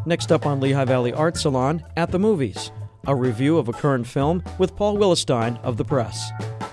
Next up on Lehigh Valley Art Salon, At the Movies, a review of a current film with Paul Willestein of The Press.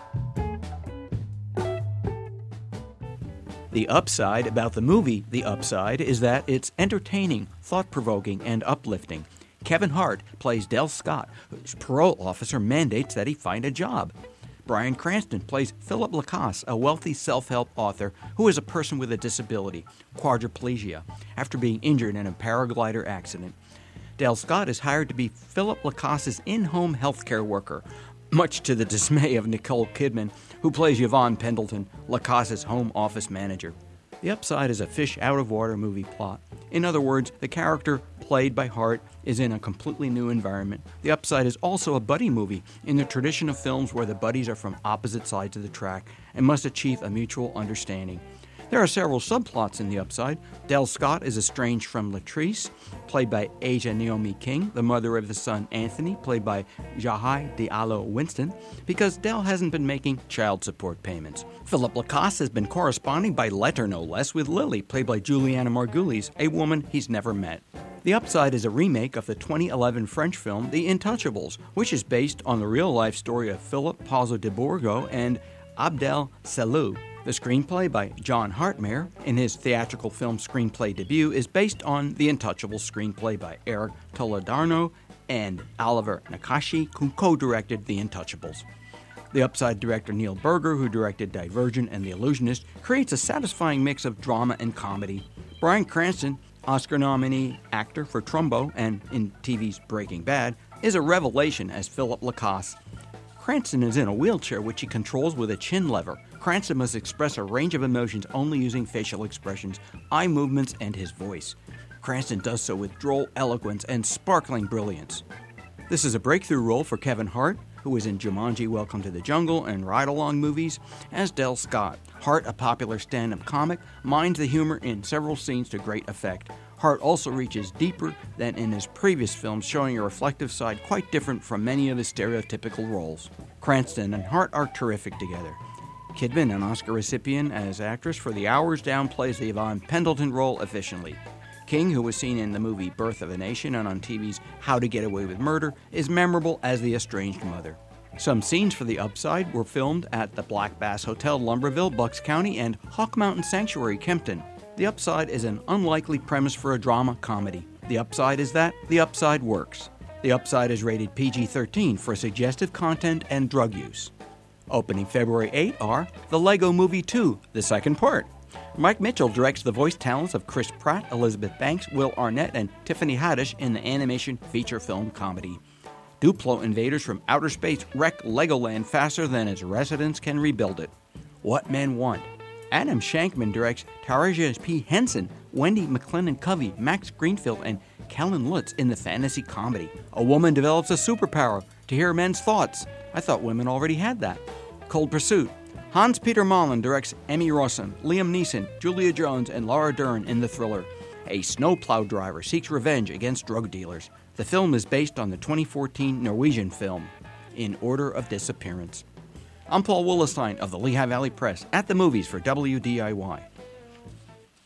The upside about the movie, The Upside, is that it's entertaining, thought-provoking, and uplifting. Kevin Hart plays Del Scott, whose parole officer mandates that he find a job. Bryan Cranston plays Philip Lacasse, a wealthy self-help author who is a person with a disability, quadriplegia, after being injured in a paraglider accident. Del Scott is hired to be Philip Lacasse's in-home healthcare worker, much to the dismay of Nicole Kidman, who plays Yvonne Pendleton, Lacasse's home office manager. The Upside is a fish-out-of-water movie plot. In other words, the character, played by Hart, is in a completely new environment. The Upside is also a buddy movie, in the tradition of films where the buddies are from opposite sides of the track and must achieve a mutual understanding. There are several subplots in The Upside. Del Scott is estranged from Latrice, played by Asia Naomi King, the mother of his son Anthony, played by Jahai Diallo Winston, because Del hasn't been making child support payments. Philip Lacasse has been corresponding by letter no less with Lily, played by Juliana Margulies, a woman he's never met. The Upside is a remake of the 2011 French film The Intouchables, which is based on the real-life story of Philip Pozzo di Borgo and Abdel Salou. The screenplay by John Hartmere, in his theatrical film screenplay debut, is based on The Intouchables screenplay by Eric Toledano and Oliver Nakashi, who co-directed The Intouchables. The Upside director Neil Berger, who directed Divergent and The Illusionist, creates a satisfying mix of drama and comedy. Bryan Cranston, Oscar nominee actor for Trumbo and in TV's Breaking Bad, is a revelation as Philip Lacasse. Cranston is in a wheelchair which he controls with a chin lever. Cranston must express a range of emotions only using facial expressions, eye movements, and his voice. Cranston does so with droll eloquence and sparkling brilliance. This is a breakthrough role for Kevin Hart, who is in Jumanji: Welcome to the Jungle and Ride-Along movies, as Del Scott. Hart, a popular stand-up comic, mines the humor in several scenes to great effect. Hart also reaches deeper than in his previous films, showing a reflective side quite different from many of his stereotypical roles. Cranston and Hart are terrific together. Kidman, an Oscar recipient as actress for The Hours, downplays the Yvonne Pendleton role efficiently. King, who was seen in the movie Birth of a Nation and on TV's How to Get Away with Murder, is memorable as the estranged mother. Some scenes for The Upside were filmed at the Black Bass Hotel, Lumberville, Bucks County, and Hawk Mountain Sanctuary, Kempton. The Upside is an unlikely premise for a drama comedy. The upside is that The Upside works. The Upside is rated PG-13 for suggestive content and drug use. Opening February 8 are The Lego Movie 2, the second part. Mike Mitchell directs the voice talents of Chris Pratt, Elizabeth Banks, Will Arnett, and Tiffany Haddish in the animation feature film comedy. Duplo invaders from outer space wreck Legoland faster than its residents can rebuild it. What Men Want. Adam Shankman directs Taraji P. Henson, Wendy McLennan-Covey, Max Greenfield, and Kellen Lutz in the fantasy comedy. A woman develops a superpower to hear men's thoughts. I thought women already had that. Cold Pursuit. Hans-Peter Malin directs Emmy Rossum, Liam Neeson, Julia Jones, and Laura Dern in the thriller. A snowplow driver seeks revenge against drug dealers. The film is based on the 2014 Norwegian film, In Order of Disappearance. I'm Paul Willestein of the Lehigh Valley Press, at the movies for WDIY.